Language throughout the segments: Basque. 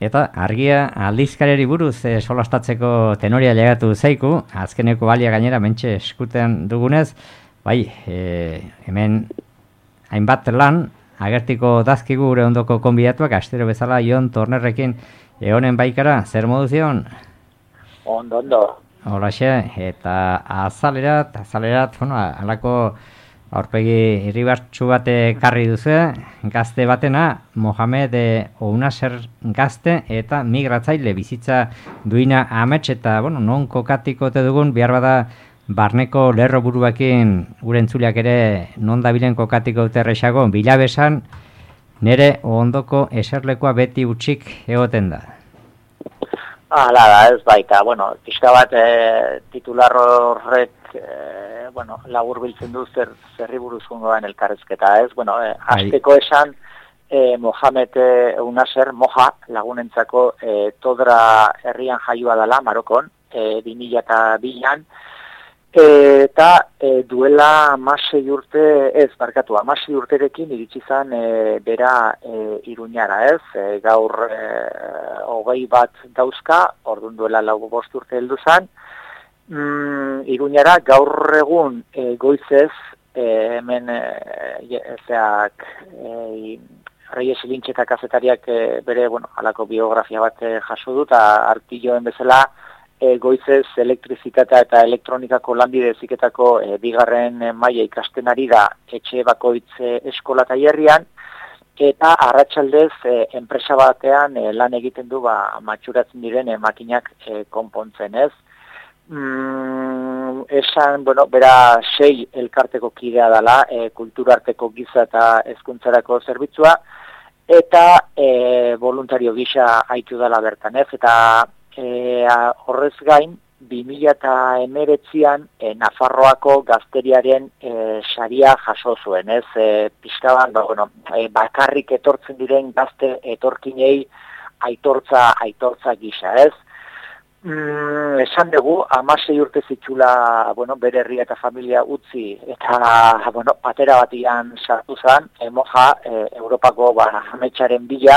Eta argia aldizkariari buruz solastatzeko tenoria llegatu zaiku, azkeneko balia gainera mentxe eskutean dugunez, bai, hemen hainbat lan, agertiko dazkigu gure ondoko konbidatuak, astero bezala Jon Tornerrekin egonen baikara, zer modu zion? Ondo. Holaxe, eta azalerat, bueno, alako aurpegi irribartsu bat ekarri duzu, gazte batena, Mohamed Ounaser gazte eta migratzaile bizitza duina amets eta, bueno, non kokatiko te dugun, behar bada barneko lerro buruakin gure entzuleak ere non dabilen kokatiko dute errexago, bilabesan nere ondoko eserlekoa beti utxik egoten da. Hala da, ez baita, bueno, pixka bat titular horrek labur biltzen du zerri buruz gongoan elkarrezketa, ez? Bueno, hasteko esan, Mohamed Ounaser, Moja, lagunentzako Todra herrian jaioa dela, Marokon, 2002an, eta duela 16 urterekin iritsi zen bera Iruñara, ez? Gaur 20 bat dauzka, orduan duela 5 urte heldu zen, Iruñara gaur egun goizez hemen Reyes Ilintxeta kazetariak bere, halako biografia bat jaso dut, artilloen bezala goizez elektrizitatea eta elektronikako lanbide heziketako bigarren maila ikasten ari da etxe bakoitz eskola tailerrean, eta arratsaldez enpresa batean lan egiten du matxuratzen diren makinak konpontzen, ez? Esan, bera 6 elkarteko kidea dela, kulturarteko giza eta hezkuntzarako zerbitzua, eta voluntario gisa haitu dela bertan, ez? Eta horrez gain, 2019an Nafarroako gazteriaren saria jaso zuen, ez? Pixka bat, bakarrik etortzen diren gazte etorkinei aitortza gisa, ez? Esan dugu, 16 urte zitxula, bere herria eta familia utzi, eta, patera batian sartu zen, Moja, Europako ametsaren bila,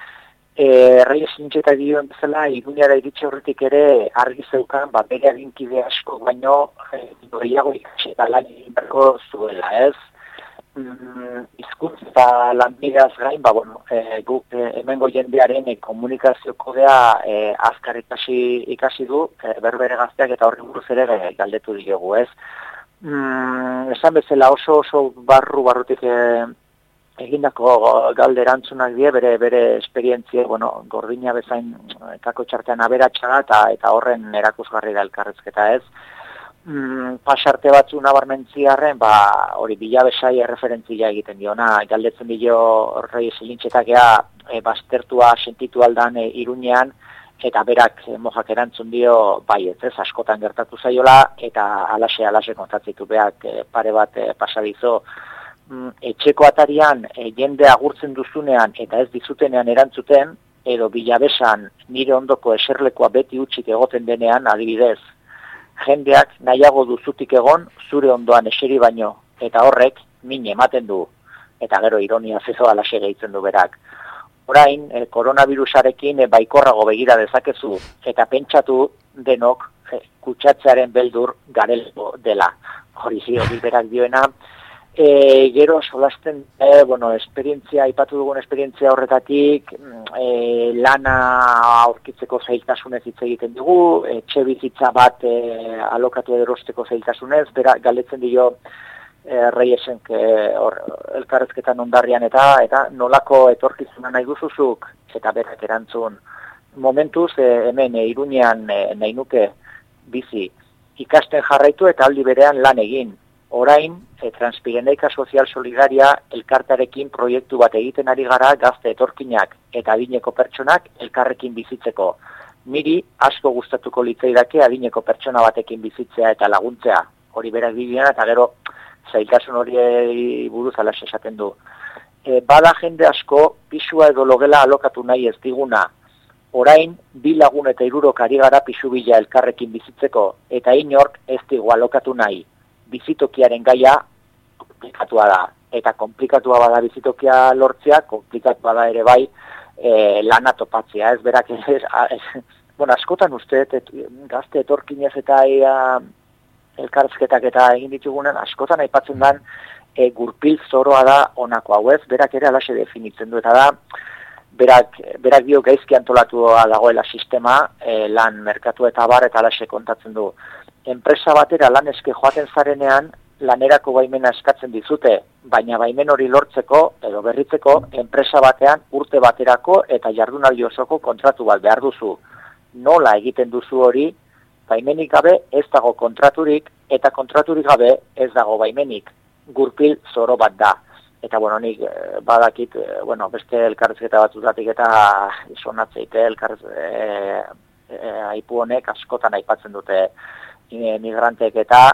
Reyes Ilintxeta dioen bezala, Iruñara iritsi horretik ere argi zeukan, bere aginkide asko baino, gehiago ikasi eta lan egin beharko zuela, ez? Hizkuntz eta lanbidaz gain, guk hemengo jendearen komunikazio kodea azkar ikasi du, berbere gazteak eta horri buruz ere galdetu diogu, ez? Esan bezala oso barrutik egindako galderantzunak die, bere esperientzia, gordina bezain kako txartean aberatsa da, eta horren erakusgarri da elkarrezketa, ez? Pasarte batzu nabarmentziarren, hori bilabesai erreferentzia egiten diona, galdetzen dio Reyes Ilintxetakea baztertua sentitu aldan Iruñean, eta berak Mojak erantzun dio, ez, askotan gertatu zaiola, eta alaxe kontatzitu beak pare bat pasadizo, etxeko atarian jende agurtzen duzunean eta ez dizutenean erantzuten, edo bilabesan nire ondoko eserlekoa beti utxik egoten denean, adibidez, jendeak nahiago duzutik egon zure ondoan eseri baino, eta horrek min ematen du, eta gero ironia zezo alaxe gehitzen du berak. Orain, koronavirusarekin baikorrago begira dezakezu, eta pentsatu denok kutsatzearen beldur garelko dela. Hori berak dioena, gero solasten, esperientzia, aipatu dugun esperientzia horretatik, lana aurkitzeko zailtasunez hitz egiten dugu, etxe bizitza bat alokatu erosteko zailtasunez, bera galdetzen dio Reyesen elkarrezketan ondarrian eta nolako etorkizuna nahi duzuzuk, eta berak erantzun. Momentuz, hemen Iruñean nahi nuke bizi, ikasten jarraitu eta aldi berean lan egin. Orain, Transpireneka Sozial Solidaria elkartarekin proiektu bat egiten ari gara gazte etorkinak eta adineko pertsonak elkarrekin bizitzeko. Niri asko gustatuko litzaidake adineko pertsona batekin bizitzea eta laguntzea. Hori berak bidean eta gero zailtasun hori buruz alaxe esaten du. Bada jende asko pisua edo logela alokatu nahi ez diguna. Orain, 2 lagun eta 3 ari gara pisu bila elkarrekin bizitzeko eta inork ez digu alokatu nahi. Bizitokiaren gaia komplikatua da. Eta komplikatua bada bizitokia lortzea, komplikatua da ere bai lana topatzea, ez berak, bueno, askotan uste, gazte etorkinez eta elkarrizketak eta egin ditugunen, askotan aipatzen den, gurpil zoroa da honako hau ez, berak ere alaxe definitzen du, eta da, berak dio gaizki antolatua dagoela sistema, lan merkatu eta bar, eta alaxe kontatzen du. Enpresa batera lan eske joaten zarenean, lanerako baimena eskatzen dizute, baina baimen hori lortzeko edo berritzeko enpresa batean urte baterako eta jardunaldi osoko kontratu bat behar duzu. Nola egiten duzu hori, baimenik gabe ez dago kontraturik eta kontraturik gabe ez dago baimenik. Gurpil zoro bat da. Eta bueno, nik badakit, bueno, beste elkarrizketa batutatik eta isonatzeite aipu honek askotan aipatzen dute migrantek eta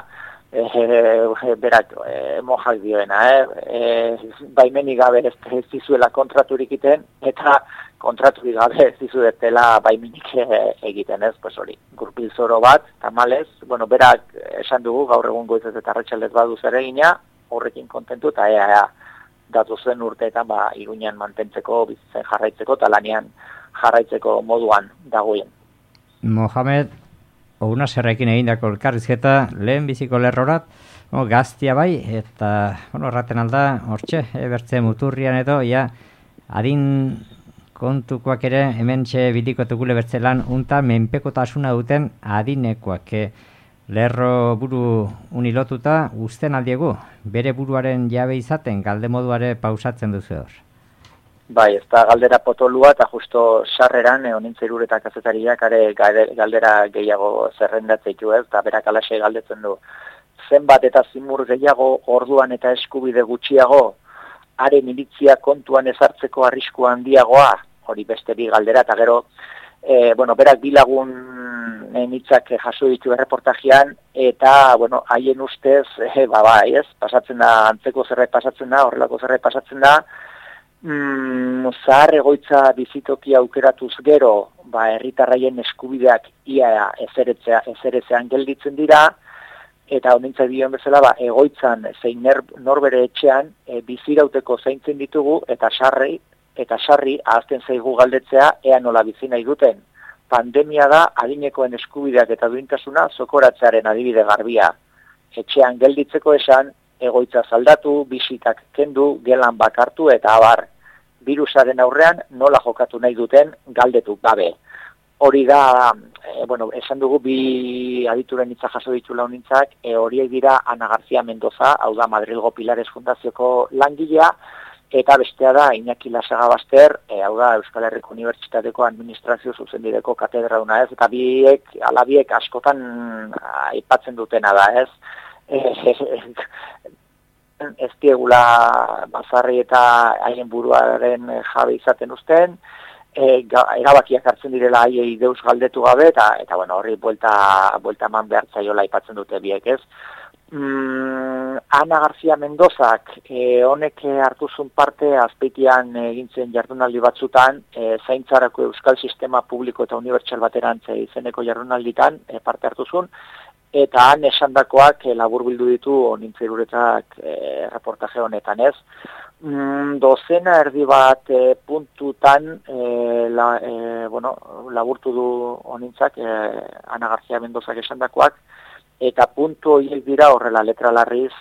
berak mojak dioena, baimenik gabe ez dizuela kontraturik egiten, eta kontraturik gabe ez dizuetela baimenik egiten, ez, pues hori, gurpil zoro bat, tamalez, bueno, berak esan dugu, gaur egun goizez eta arratsaldez badu zeregina, horrekin kontentu, eta datu zen urteetan, Iruñan mantentzeko, bizitzen jarraitzeko, eta lanean jarraitzeko moduan dagoen. Mohamed, Ouna zerrekin egindako elkarrizketa lehen biziko lerrorat, gaztia bai, eta, erraten alda, hortxe, bertze muturrian edo, adin kontukoak ere, hemen txe bidikotukule bertze lan, unta menpekotasuna duten adinekoak, lerro buru unilotuta, usten aldiegu, bere buruaren jabe izaten, galde moduare pausatzen duzu hor. Bai, ez da galdera potolua eta justo sarreran, onintzeirur eta kazetariak galdera gehiago zerrendatzeitu ez, eta berak alaxe galdetzen du. Zenbat eta zimur gehiago orduan eta eskubide gutxiago, haren iritzia kontuan ezartzeko arrisku handiagoa, hori beste bi galdera, eta gero, berak bilagun hitzak jaso ditu erreportajean, eta, haien ustez, pasatzen da, antzeko zerbait pasatzen da, horrelako zerbait pasatzen da, zahar egoitza bizitoki aukeratuz gero, herritarraien eskubideak ia ezeretzean gelditzen dira, eta honintza dioen bezala, egoitzan zein norbere etxean bizirauteko zaintzen ditugu, eta sarri ahazten zaigu galdetzea ea nola bizi nahi duten. Pandemia da adinekoen eskubideak eta duintasuna zokoratzearen adibide garbia. Etxean gelditzeko esan, egoitza zaldatu, bisitak kendu, gelan bakartu eta abar. Virusaren aurrean nola jokatu nahi duten galdetu gabe. Hori da, esan dugu bi adituren hitza jaso ditu launintzak, horiek dira Ana García Mendoza, hau da Madrilgo Pilares Fundazioko langilea, eta bestea da Iñaki Lasagabaster, hau da Euskal Herriko Unibertsitateko Administrazio Zuzendideko katedraduna ez, eta alabiek askotan aipatzen dutena da ez. Ez diegula bazarri eta haien buruaren jabe izaten uzten, erabakiak hartzen direla haiei deus galdetu gabe, eta horri buelta eman behar zaiola aipatzen dute biek ez. Ana García Mendozak honek hartuzun parte azpeitian egintzen jardunaldi batzutan, zaintzarako euskal sistema publiko eta unibertsal baterantze izeneko jardunalditan parte hartuzun, eta han esandakoak laburbildu ditu onintzeruretak reportaje honetan ez. Dozena erdi bat puntutan laburtu du onintzak Ana García Mendozak esandakoak, eta puntu horiek dira horrela letra larriz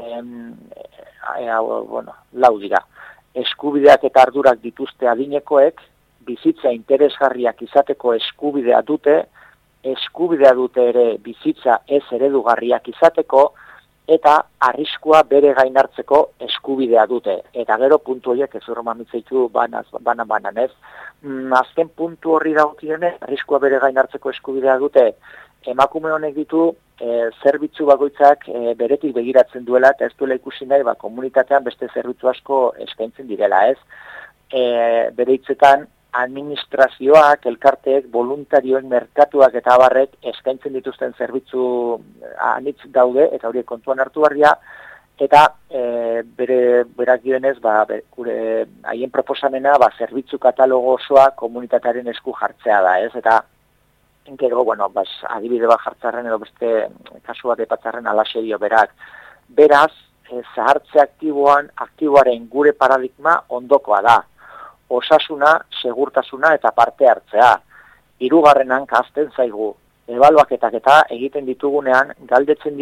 lau dira. Eskubideak eta ardurak dituzte adinekoek, bizitza interesgarriak izateko eskubidea dute ere bizitza ez eredugarriak izateko, eta arriskua bere gain hartzeko eskubidea dute. Eta gero puntu horiek ez horreman mitzaitu banan ez. Azken puntu horri dagokionez, arriskua bere gain hartzeko eskubidea dute, emakume honek ditu zerbitzu bakoitzak beretik begiratzen duela, eta ez duela ikusi nahi, komunitatean beste zerbitzu asko eskaintzen direla ez. Bere hitzetan, administrazioak, elkarteek, voluntarioen, merkatuak eta abarrek eskaintzen dituzten zerbitzu anitz daude, eta horiek kontuan hartu barria, eta berak dioenez, haien proposamena, zerbitzu katalogo osoa komunitatearen esku jartzea da, ez? Eta gero, adibide bat jartzarren edo beste kasu bat epatzarren alaxe dio berak. Beraz, zahartze aktiboaren gure paradigma ondokoa da. osasuna, segurtasuna eta parte hartzea. Hirugarrenan hazten zaigu. Ebaluaketak eta egiten ditugunean galdetzen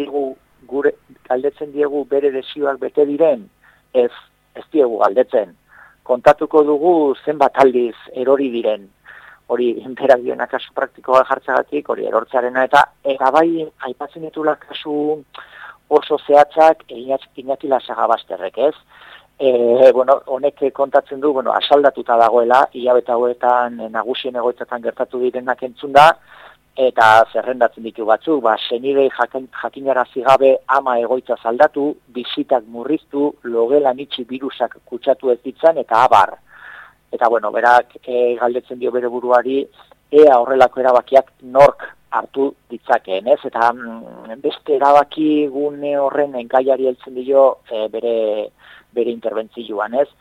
diegu bere desioak bete diren, ez diegu galdetzen. Kontatuko dugu zenbat aldiz erori diren. Hori berak dioena kasu praktikoa jartzagatik, hori erortzearena eta bai aipatzen ditula kasu oso zehatzak Iñaki Lasagabasterrek, ez? Honek kontatzen du, asaldatuta dagoela, hilabete hauetan nagusien egoitzatan gertatu direnak entzun da, eta zerrendatzen ditu batzuk, senidei jakinarazi gabe ama egoitza saldatu, bisitak murriztu, logelan itxi birusak kutsatu ez ditzan, eta abar. Eta berak galdetzen dio bere buruari, ea horrelako erabakiak nork hartu ditzakeen, ez? Eta beste erabaki gune horren gaiari heltzen dio bere interbentzioan, ez?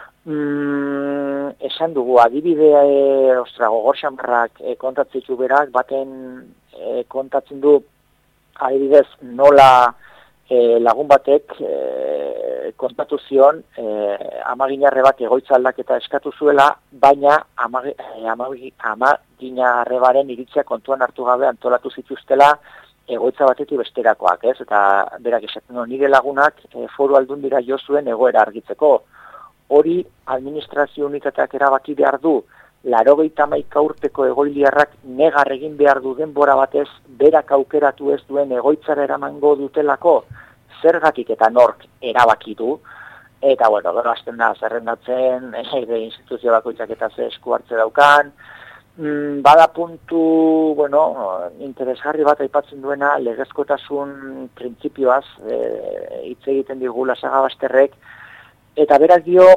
Esan dugu, adibide Gogor Xamarrak kontatzen ditu berak, baten kontatzen du adibidez nola lagun batek kontatu zion amaginarre bat egoitza aldaketa eskatu zuela, baina amaginarrebaren iritzia kontuan hartu gabe antolatu zituztela egoitza batetik besterakoak, ez? Eta berak esaten du, nire lagunak foru aldundira jo zuen egoera argitzeko. Hori administrazio unitateak erabaki behar du, 91 urteko egoiliarrak negar egin behar du denbora batez berak aukeratu ez duen egoitzara eramango dutelako, zergatik eta nork erabaki du. Eta gero hasten da zerrendatzen, instituzio bakoitzak eta ze esku hartze daukan. Bada puntu, interesgarri bat aipatzen duena legezkotasun printzipioaz hitz egiten digu Lasagabasterrek, eta berak dio,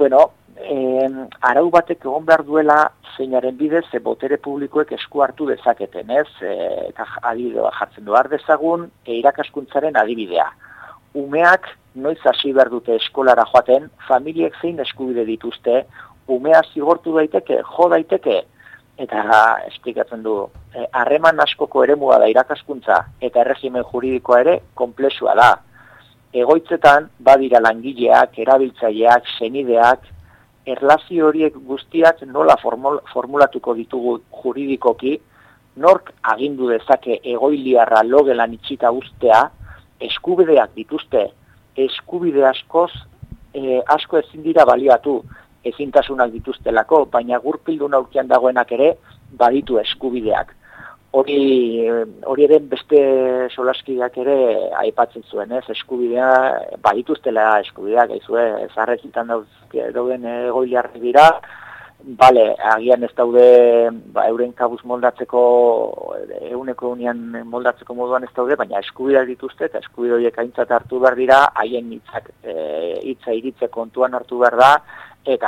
arau batek egon behar duela zeinaren bidez botere publikoek esku hartu dezaketen, ez? Eta adibidea jartzen du, dezagun irakaskuntzaren adibidea. Umeak noiz hasi behar dute eskolara joaten, familiek zein eskubide dituzte, umea zigortu daiteke, jo daiteke, eta esplikatzen du, harreman askoko eremua da irakaskuntza eta erregimen juridikoa ere konplexua da. Egoitzetan badira langileak, erabiltzaileak, senideak, erlazio horiek guztiak nola formulatuko ditugu juridikoki, nork agindu dezake egoiliarra logelan itxita ustea, eskubideak dituzte, eskubide asko ezin dira baliatu, ezintasunak dituztelako, baina gurpildun aurkian dagoenak ere baditu eskubideak. Hori ere beste solaskideak ere aipatzen zuen, ez? Eskubidea, badituztela eskubideak, zaharrezitan dauden egoiliarrak dira, agian ez daude euren kabuz moldatzeko, eguneko unian moldatzeko moduan ez daude, baina eskubideak dituzte, eta eskubide horiek aintzat hartu behar dira, haien hitza iritze kontuan hartu behar da, eta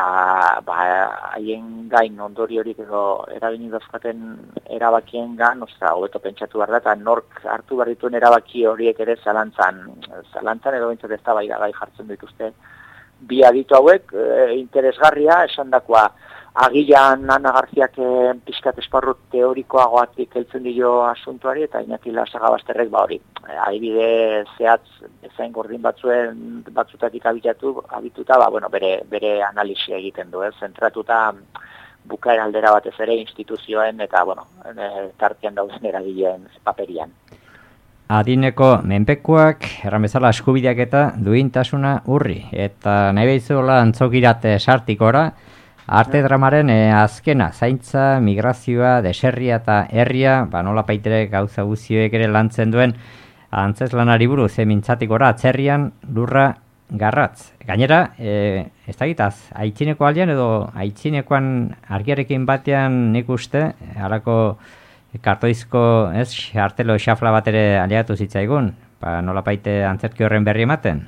haien gain ondori horik eragin dazkaten erabakien gan, hobeto pentsatu behar da, eta nork hartu behar dituen erabaki horiek ere zalantzan edo bintzat ez da gai jartzen dituzte. Bi aditu hauek, interesgarria, esandakoa, agian Ana Garziak pixkat esparru teorikoagoatik heltzen dio asuntuari, eta Iñaki Lasagabasterrek hori. Adibide zehatz ezain gordin batzutatik abituta, bere analisia egiten du, zentratuta bukaera aldera batez ere instituzioen eta, tartean dauden eragileen paperian. Adineko menpekuak, erran bezala eskubideak eta duintasuna urri, eta nahi behizuela antzokirate sartikora, arte dramaren azkena, zaintza, migrazioa, deserria eta herria, nola paitere gauza guzioek ere lantzen duen antzez lanari buruz, mintzatikora atzerrian lurra garratz. Gainera, ez da gitaz, aitzineko aldean edo aitzinekoan argiarekin batean nik uste, harako kartoizko artelo xafla bat ere aliatu zitzaigun, nola paite antzerki horren berri ematen?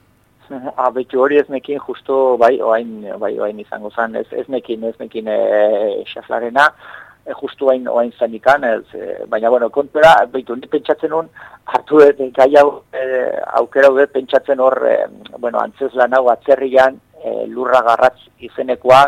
Betu hori ez nekin justo oain izango zen, ez nekin xaflarena, justu oain zanikan, baina kontera, betu nik pentsatzen hon, hartu gai hau aukera dut pentsatzen hor, antzez lan hau atzerrian lurra garratz izenekoa,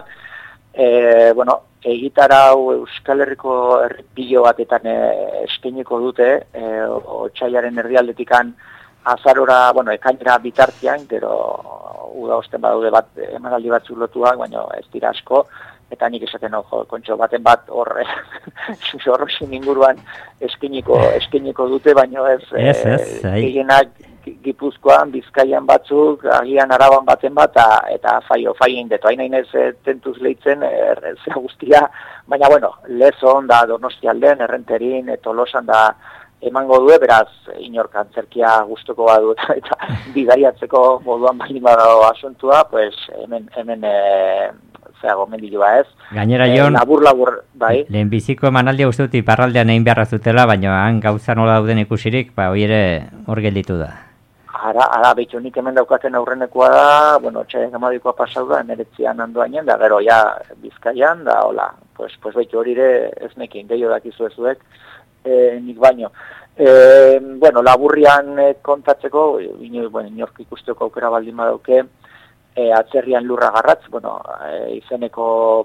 egitarau Euskal Herriko errepilo batetan eskainiko dute, otsailaren erdialdetikan azarora, ekainera bitartian, gero uda osten badaude bat, emanaldi batzuk lotuak, baina ez dira asko, eta nik esaten kontxo baten bat hor horroxin inguruan eskeniko dute, baina ez gehienak Gipuzkoan, Bizkaian batzuk, agian Araban baten bat, eta faien deto. Hain ez tentuz lehitzen, zea guztia, baina, Lezon da Donostialden, Errenterin, Tolosan da emango du, beraz, inork antzerkia gustuko badu, eta bidaiatzeko moduan baldin badago asuntua, pues, hemen gomendioa ez. Gainera, Jon, labur, bai. Lehenbiziko emanaldia uste dut iparraldean egin beharra zutela, baina han gauza nola dauden ikusirik, hori ere hor gelditu da. Ara, behitxo nik hemen daukaten aurrenekoa da, txaien gamadikoa pasau da, emeretzian andoainen, da gero, Bizkaian, da, hola, pues behitxo hori ere ez nekin, gehiago dakizu ezuek, nik baino. Laburrian kontatzeko, inork ikusteko aukera baldin badauke, atzerrian lurra garratz, izeneko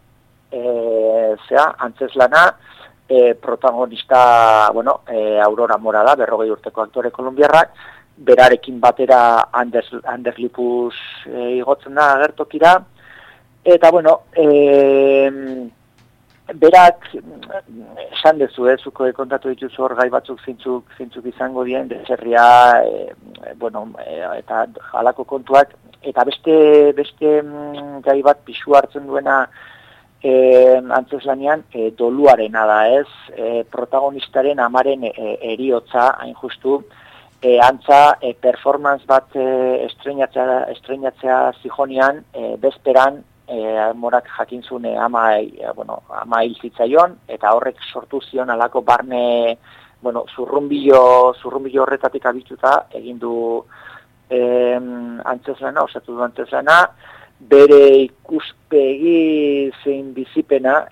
antzeslana, protagonista, Aurora Mora da, 40 urteko aktore kolombiarrak, berarekin batera Ander Lipus igotzen da agertokira, eta berak esan dezu, zuko kontatu dituzu hor gai batzuk zintzuk izango dien, deserria, eta jalako kontuak, eta beste gai bat pixu hartzen duena antzeslanean doluarena da ez, protagonistaren amaren eriotza, hain justu, antza performance bat estreinatzea zijonian, bezperan, Morak jakintzun ama hil zitzaion, eta horrek sortu zion alako barne, zurrunbilo horretatik abituta, egin du antzeslana, osatu du antzeslana, bere ikuspegi zein bizipena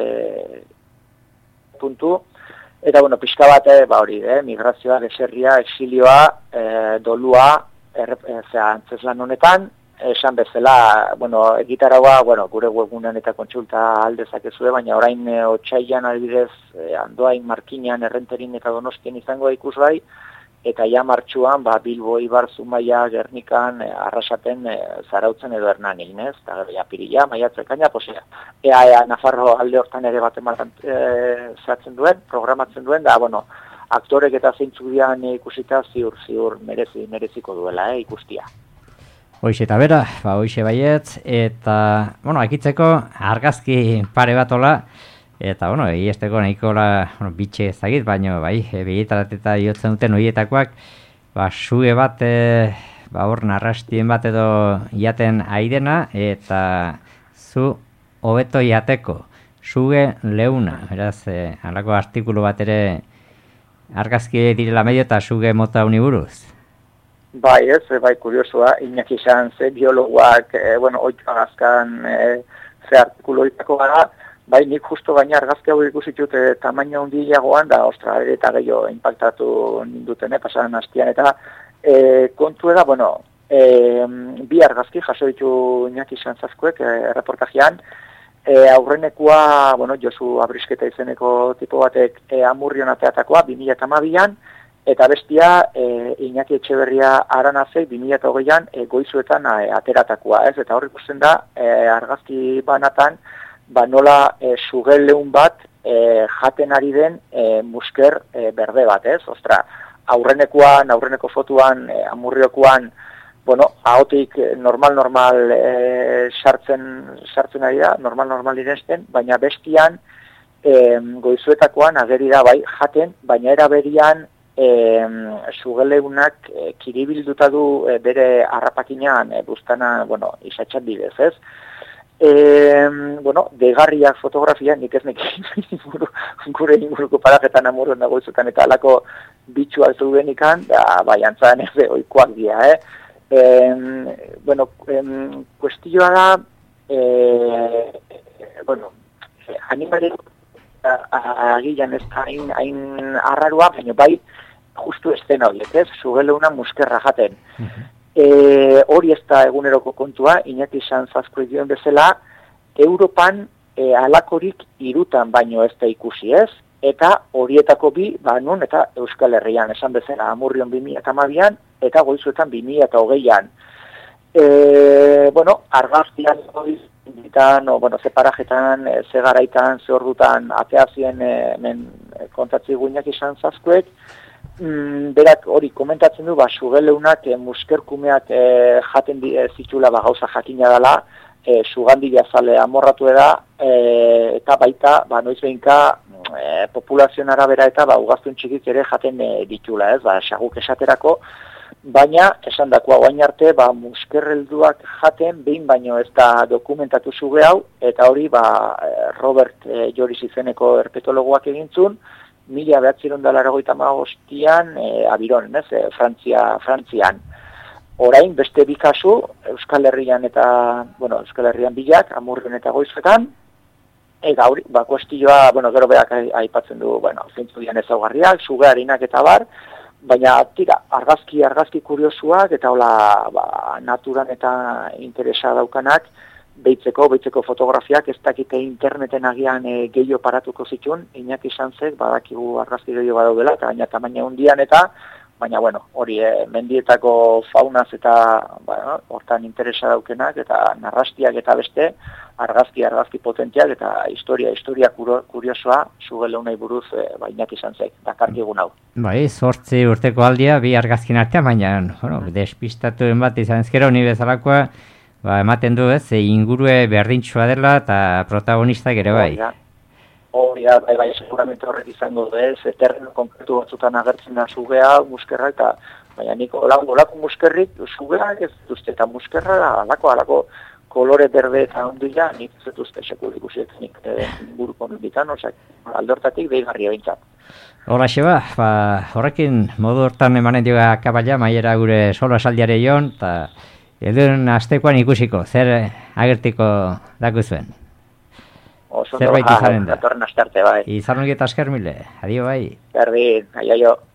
puntu, eta pixka bat, migrazioa, deserria, exilioa, dolua, antzeslan honetan, esan bezala, egitaragoa, gure webgunean eta kontsulta aldezakezue, baina orain otsailan adibidez, Andoain, Markinan, Errenterin eta Donostian izango da ikusgai, eta ja martxuan, Bilbo, Ibar, Zumaia, Gernikan, Arrasaten, Zarautzen edo Hernanin, ez? Eta ja Pirila, Maiatzekaina, ea Nafarro alde hortan ere bat zatzen duen, programatzen duen, da, aktorek eta zeintzuk dian ikusita ziur mereziko duela, ikustia. Hoixe eta bera, hoixe baietz, eta, akitzeko argazki pare bat ola, eta, egizteko nahikola bitxe ezagit, baina, begitarat eta jotzen duten horietakoak, suge bat, hor narrastien bat edo jaten aidena, eta zu hobeto jateko, suge leuna, beraz, halako artikulu bat ere argazki direla medio eta suge mota uniburuz. Bai, kuriosua, Iñaki izan, biologoak, oitu agazkan, artikulu horietako gara, bai, nik justo gaina argazki hau ikusitut tamaina handiagoan, da, eta gehiago impactatu ninduten, pasaran hastian, eta kontu da, bi argazki jaso ditu Iñaki izan zazkuek, reportajean, aurrenekoa, Josu Abrisketa izeneko tipo batek Amurrion ateatakoa, 2012an, eta bestia Iñaki Etxeberria Aranazek 2008an goizuetan ateratakoa, ez? Eta hor ikusten da argazki banatan nola sugeleun bat jaten ari den musker berde bat, ez? Ostra, aurreneko fotuan, Amurriokoan, ahotik normal sartzen ari da, normal dirensten, baina bestian goizuetakoan ageri da bai jaten, baina era berian sugeleunak kiribilduta du bere harrapakinean buztana, isatxan bidez, ez? Degarriak fotografia, nik ez nekin gure inguruko parajetan Amurrion dago izutan eta alako bitxuak zudenikan, bai, antzaren ez oikoak dira, kuestioa da, animalik agilan ez hain arrarua, baina bai, justu estena horiek, ez? Sugeleuna muskerra jaten. Hori ez da eguneroko kontua, Iñaki Sanzazko dioen bezala, Europan alakorik 3 baino ez da ikusi, ez? eta horietako bi, nun eta Euskal Herrian, esan bezala Amurrion 2012an, eta Goizuetan 2020an. Argazkian, ze parajetan, ze garaitan, ze ordutan, ateazien kontatzi guinak izan zazkuek, berak hori komentatzen du, sugeleunak muskerkumeak jaten zitula gauza jakina dela, sugandi jazale amorratu da, eta baita, noiz behinka, populazioan arabera eta ugaztun txikik ere jaten ditula, saguk esaterako, baina, esan dakoa guain arte, muskerrelduak jaten, behin baino ez da dokumentatu suge hau, eta hori, Robert Joris izeneko herpetologoak egintzun, 1985an Abironen, Frantzian. Orain, beste bi kasu, Euskal Herrian Euskal Herrian bilak, Amurrion eta Goizuetan, eta hori, kuestioa, gero berak aipatzen du, zeintzu dian ezaugarriak, sugeharinak eta bar, baina, tira, argazki kuriosuak, eta hola, naturan eta interesa daukanak, beitzeko fotografiak, ez dakite interneten agian gehiago paratuko zituen, Iñaki Sanzek, badakigu argazki gehiago badaudela, eta baina tamaina hundian eta, baina, hori, mendietako faunaz eta, hortan interesa daukenak, eta narrastiak eta beste, argazki potentiak, eta historia kuriosoa, sugeleunai buruz, Iñaki Sanzek, dakarkigun hau. 8 urteko aldia, bi argazkin artean, baina, despistatuen bat izan ezkero, ni bezalakoa, ematen du ingurue berdintxua dela eta protagonistak ere bai. Hori da, seguramente horrek izango du terreno konkretu batzutan agertzen da sugea, muskerra, eta baina nik olako muskerrik, sugea ez duzte, eta muskerra alako kolore berde eta ondila, nik ez duzte sekur ikusiek nik buruko ninditan, aldortatik behigarria bintzat. Hola, Xeba, horrekin modu hortan emanen dioga kabala, maiera gure solo esaldiare joan, eta edun astekoan ikusiko, zer agertiko dakuzuen. Zerbait izaren da. Izan hori eta asker mile, adio bai. Berdin, aio.